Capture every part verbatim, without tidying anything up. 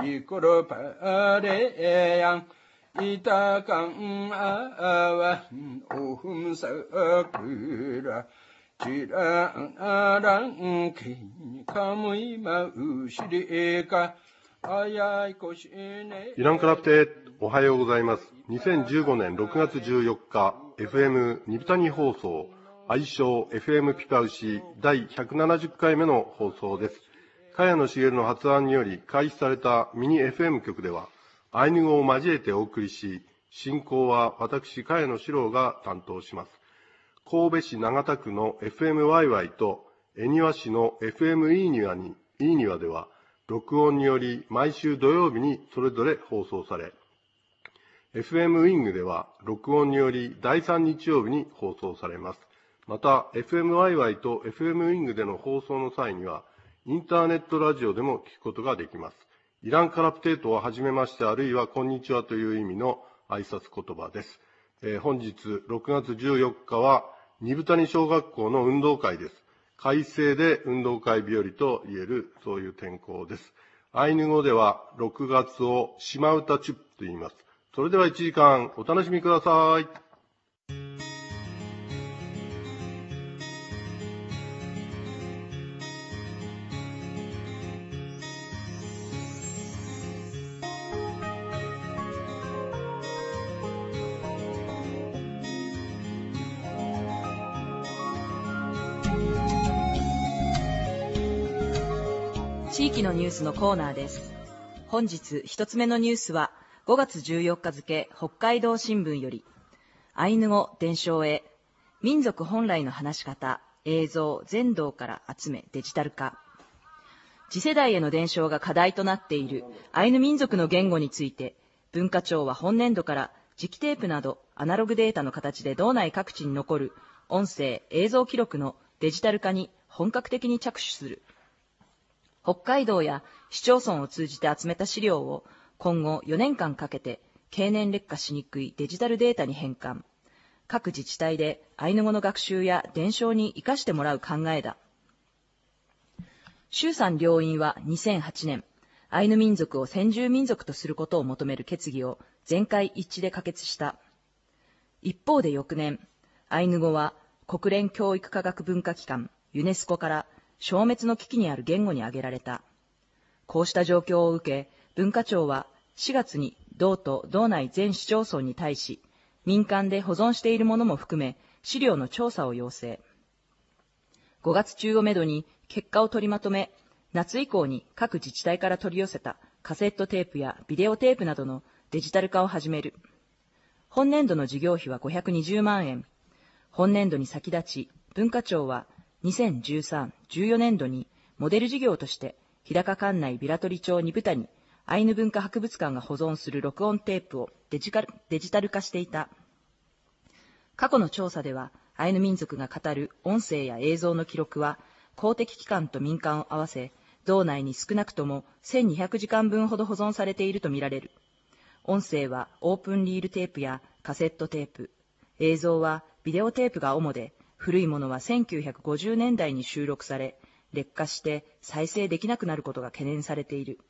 이끌어 바래양 이따강 아와 오흠사그라 지랑아랑 기카무이 마우시리가 아야이 고시네 イランカラプテ、おはようございます。にせんじゅうごねんろくがつじゅうよっか、エフエム ニブタニ放送、愛称 エフエム ピパウシだいひゃくななじゅっかいめの放送です。茅野茂の発案により開始されたミニ エフエム 局では、アイヌ語を交えてお送りし、進行は私、茅野史郎が担当します。神戸市長田区の エフエムワイワイ と恵庭市の エフエム イーニワに、イーニワでは、録音により毎週土曜日にそれぞれ放送され、エフエム ウィングでは録音によりだいさん日曜日に放送されます。また、エフエムワイワイ と エフエム ウィングでの放送の際には、インターネットラジオでも聞くことができます。イランカラプテートははじめまして、あるいはこんにちはという意味の挨拶言葉です。えー、本日ろくがつじゅうよっかは、二部谷小学校の運動会です。快晴で運動会日和と言える、そういう天候です。アイヌ語ではろくがつを島唄チュップと言います。それではいちじかんお楽しみください。 地域のニュースのコーナーです。本日一つ目のニュースはごがつじゅうよっか付北海道新聞より、アイヌ語伝承へ、民族本来の話し方、映像、全道から集めデジタル化。次世代への伝承が課題となっているアイヌ民族の言語について、文化庁は本年度から磁気テープなどアナログデータの形で道内各地に残る音声、映像記録のデジタル化に本格的に着手する。北海道や市町村を通じて集めた資料を今後よねんかんかけて経年劣化しにくいデジタルデータに変換。各自治体でアイヌ語の学習や伝承に生かしてもらう考えだ。衆参両院はにせんはちねん、アイヌ民族を先住民族とすることを求める決議を全会一致で可決した。一方で翌年、アイヌ語は国連教育科学文化機関ユネスコから消滅の危機にある言語に挙げられた。こうした状況を受け、文化庁はしがつに道と道内全市町村に対し、民間で保存しているものも含め、資料の調査を要請。ごがつ中をめどに結果を取りまとめ、夏以降に各自治体から取り寄せたカセットテープやビデオテープなどのデジタル化を始める。本年度の事業費はごひゃくにじゅうまんえん。本年度に先立ち、文化庁はにせんじゅうさん、じゅうよねんどにモデル事業として日高管内平取町二部谷アイヌ文化博物館が保存する録音テープをデジカル、デジタル化していた。過去の調査ではアイヌ民族が語る音声や映像の記録は公的機関と民間を合わせ道内に少なくともせんにひゃくじかんぶんほど保存されているとみられる。音声はオープンリールテープやカセットテープ、映像はビデオテープが主で、古いものはせんきゅうひゃくごじゅうねんだいに収録され、劣化して再生できなくなることが懸念されている。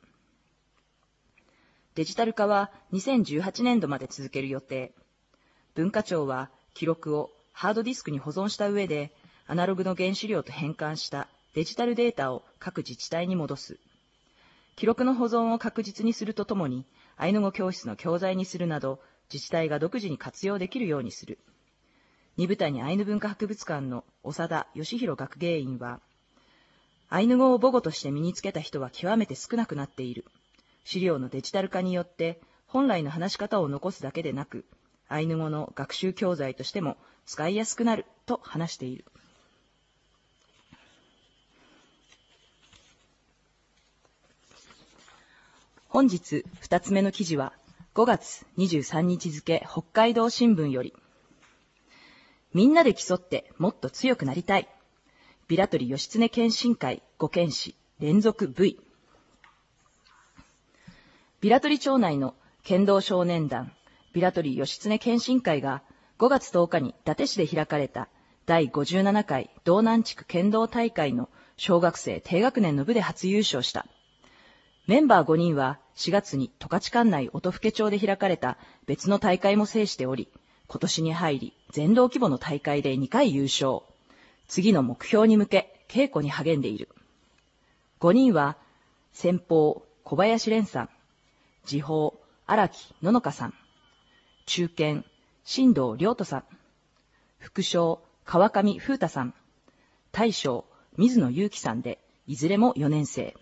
デジタル化はにせんじゅうはちねんどまで続ける予定。文化庁は記録をハードディスクに保存した上で、アナログの原資料と変換したデジタルデータを各自治体に戻す。記録の保存を確実にするとともに、アイヌ語教室の教材にするなど、自治体が独自に活用できるようにする。二部谷アイヌ文化博物館の長田義弘学芸員は、アイヌ語を母語として身につけた人は極めて少なくなっている。資料のデジタル化によって、本来の話し方を残すだけでなく、アイヌ語の学習教材としても使いやすくなると話している。本日二つ目の記事は、ごがつにじゅうさんにち付北海道新聞より、みんなで競ってもっと強くなりたい。平取義経謙信会ご県市連続 ブイ。平取町内の剣道少年団平取義経謙信会がごがつとおかに伊達市で開かれただいごじゅうななかい道南地区剣道大会の小学生低学年の部で初優勝した。 メンバーごにんはしがつに十勝管内音更町で開かれた別の大会も制しており、今年に入り全道規模の大会でにかい優勝。次の目標に向け稽古に励んでいる。ごにんは先鋒小林蓮さん、次鋒荒木ののかさん、中堅新藤亮斗さん、副将川上風太さん、大将水野祐樹さんで、いずれもよねん生。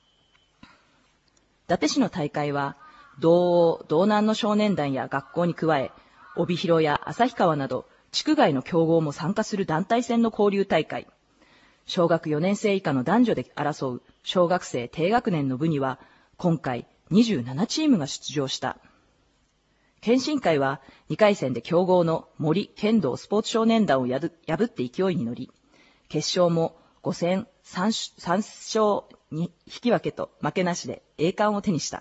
伊達市の大会は、道央、道南の少年団や学校に加え、帯広や旭川など、地区外の強豪も参加する団体戦の交流大会。小学よねん生以下の男女で争う小学生低学年の部には、今回にじゅうななチームが出場した。県審会はにかい戦で強豪の森剣道スポーツ少年団を破って勢いに乗り、決勝もご戦さん勝に引き分けと負けなしで栄冠を手にした。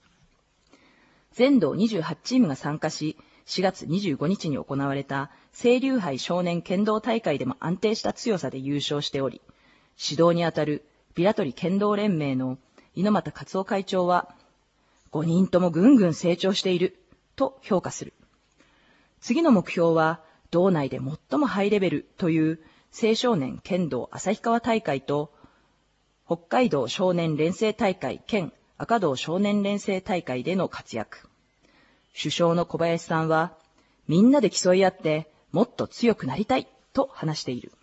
全道にじゅうはちチームが参加し、しがつにじゅうごにちに行われた清流杯少年剣道大会でも安定した強さで優勝しており、指導にあたる平取剣道連盟の猪俣勝夫会長は、ごにんともぐんぐん成長していると評価する。次の目標は、道内で最もハイレベルという青少年剣道旭川大会と、北海道少年連成大会兼赤道少年連成大会での活躍。主将の小林さんは、みんなで競い合ってもっと強くなりたいと話している。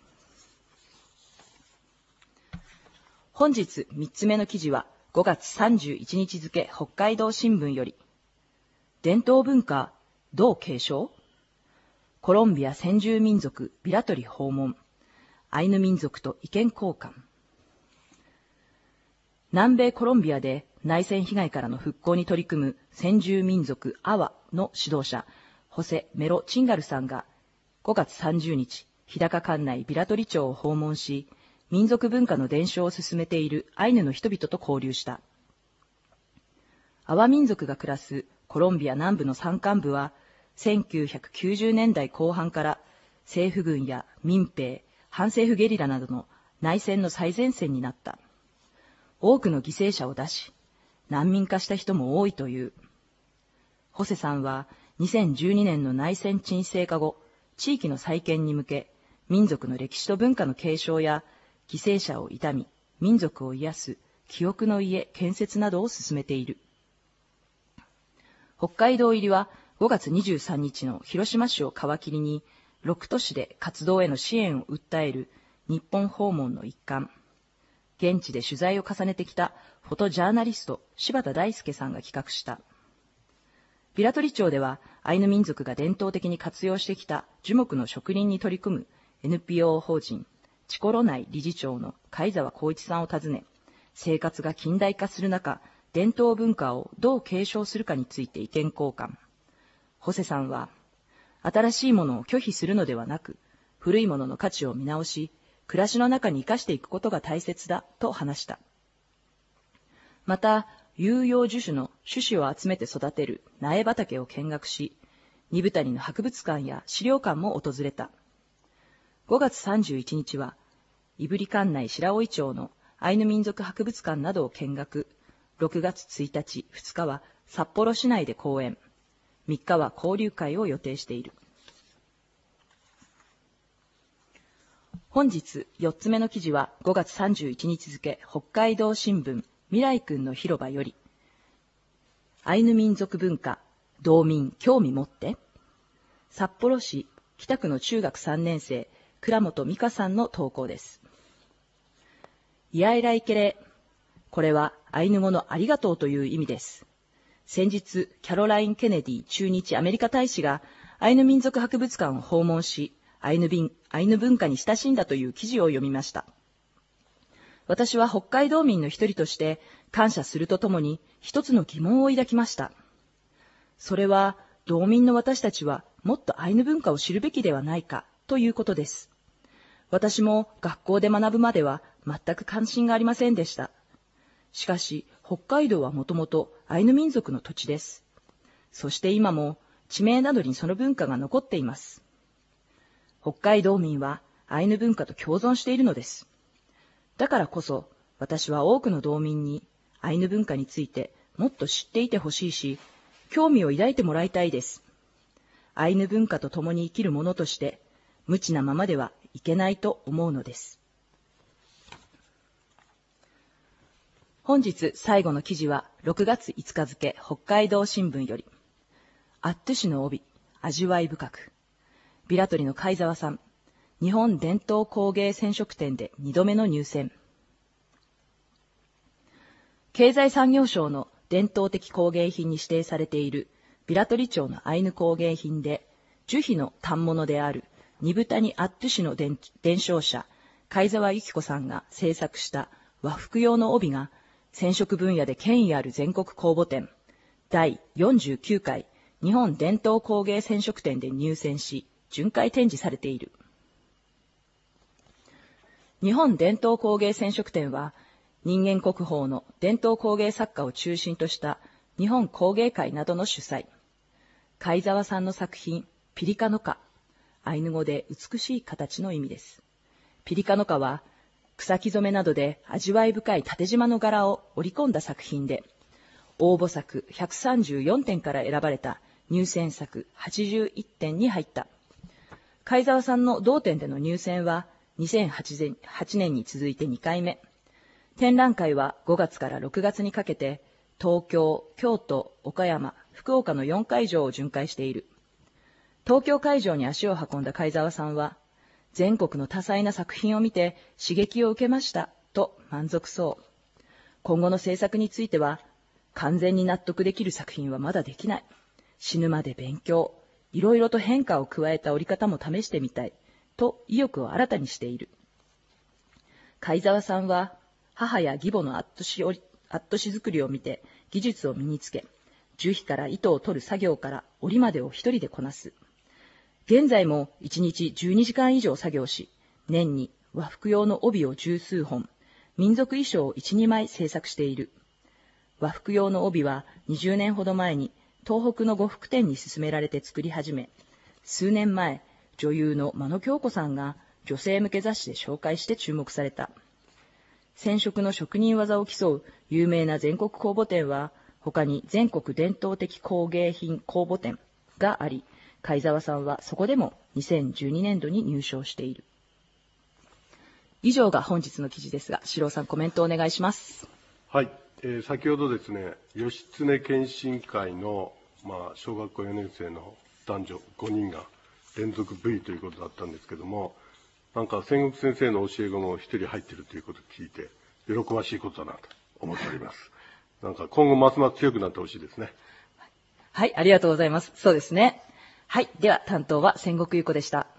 本日みっつめの記事はごがつさんじゅういちにち付北海道新聞より、伝統文化どう継承？コロンビア先住民族ビラトリ訪問、アイヌ民族と意見交換。南米コロンビアで内戦被害からの復興に取り組む先住民族アワの指導者、ホセ・メロ・チンガルさんがごがつさんじゅうにち、日高管内ビラトリ町を訪問し、民族文化の伝承を進めているアイヌの人々と交流した。アワ民族が暮らすコロンビア南部の山間部は、せんきゅうひゃくきゅうじゅうねんだいこう半から政府軍や民兵、反政府ゲリラなどの内戦の最前線になった。多くの犠牲者を出し、難民化した人も多いという。ホセさんはにせんじゅうにねんの内戦沈静化後、地域の再建に向け、民族の歴史と文化の継承や犠牲者を悼み、民族を癒す記憶の家建設などを進めている。北海道入りはごがつにじゅうさんにちの広島市を皮切りに、ろくとしで活動への支援を訴える日本訪問の一環。現地で取材を重ねてきたフォトジャーナリスト柴田大輔さんが企画した。ビラトリ町ではアイヌ民族が伝統的に活用してきた樹木の植林に取り組む エヌピーオー 法人チコロ内理事長の貝沢光一さんを訪ね、生活が近代化する中、伝統文化をどう継承するかについて意見交換。ホセさんは、新しいものを拒否するのではなく、古いものの価値を見直し、暮らしの中に生かしていくことが大切だと話した。また、有用樹種の種子を集めて育てる苗畑を見学し、二部谷の博物館や資料館も訪れた。ごがつさんじゅういちにちは、胆振管内白老町のアイヌ民族博物館などを見学、ろくがつついたち、ふつかは札幌市内で講演、みっかは交流会を予定している。本日よっつめの記事はごがつさんじゅういちにち付北海道新聞未来くんの広場より、アイヌ民族文化、道民興味持って、札幌市北区の中学さんねん生、倉本美香さんの投稿です。イアイライケレ、これはアイヌ語のありがとうという意味です。先日、キャロライン・ケネディ駐日アメリカ大使がアイヌ民族博物館を訪問し、アイヌ文、アイヌ文化に親しんだという記事を読みました。私は北海道民の一人として感謝するとともに一つの疑問を抱きました。それは道民の私たちはもっとアイヌ文化を知るべきではないかということです。私も学校で学ぶまでは全く関心がありませんでした。しかし北海道はもともとアイヌ民族の土地です。そして今も地名などにその文化が残っています。北海道民はアイヌ文化と共存しているのです。だからこそ私は多くの道民にアイヌ文化についてもっと知っていてほしいし、興味を抱いてもらいたいです。アイヌ文化と共に生きる者として、無知なままではいけないと思うのです。本日最後の記事はろくがついつか付北海道新聞より、アットゥ市の帯、味わい深く、ビラトリの貝沢さん、日本伝統工芸染色展でにどめの入選。経済産業省の伝統的工芸品に指定されているビラトリ町のアイヌ工芸品で、樹皮の反物である二部谷アットゥ市の伝承者、貝沢由紀子さんが制作した和服用の帯が、染色分野で権威ある全国公募展、だいよんじゅうきゅうかい日本伝統工芸染色展で入選し、巡回展示されている。日本伝統工芸染色展は、人間国宝の伝統工芸作家を中心とした日本工芸会などの主催。貝沢さんの作品、ピリカノカ、アイヌ語で美しい形の意味です。ピリカノカは、草木染めなどで味わい深い縦縞の柄を織り込んだ作品で、応募作ひゃくさんじゅうよんてんから選ばれた入選作はちじゅういってんに入った。貝沢さんの同展での入選はにせんはちねんに続いてにかいめ。展覧会はごがつからろくがつにかけて、東京、京都、岡山、福岡のよんかいじょうを巡回している。東京会場に足を運んだ貝沢さんは、全国の多彩な作品を見て刺激を受けましたと満足そう。今後の制作については、完全に納得できる作品はまだできない。死ぬまで勉強、いろいろと変化を加えた織り方も試してみたいと意欲を新たにしている。貝沢さんは、母や義母のアットシ織りアットシ作りを見て技術を身につけ、樹皮から糸を取る作業から織りまでを一人でこなす。現在もいちにちじゅうにじかん以上作業し、年に和服用の帯を十数本、民族衣装をいち、にまい制作している。和服用の帯はにじゅうねんほど前に東北の呉服店に勧められて作り始め、数年前、女優の間野京子さんが女性向け雑誌で紹介して注目された。染色の職人技を競う有名な全国公募展は、他に全国伝統的工芸品公募展があり、貝沢さんはそこでもにせんじゅうにねんどに入賞している。以上が本日の記事ですが、四郎さんコメントをお願いします。 はい、えー、先ほどですね、義経検診会の、まあ、小学校よねん生の男女ごにんが連続 ブイ ということだったんですけども、なんか千石先生の教え子も一人入っているということを聞いて、喜ばしいことだなと思っております。なんか今後ますます強くなってほしいですね。 はい、ありがとうございます。そうですね。はい、では担当は千石優子でした。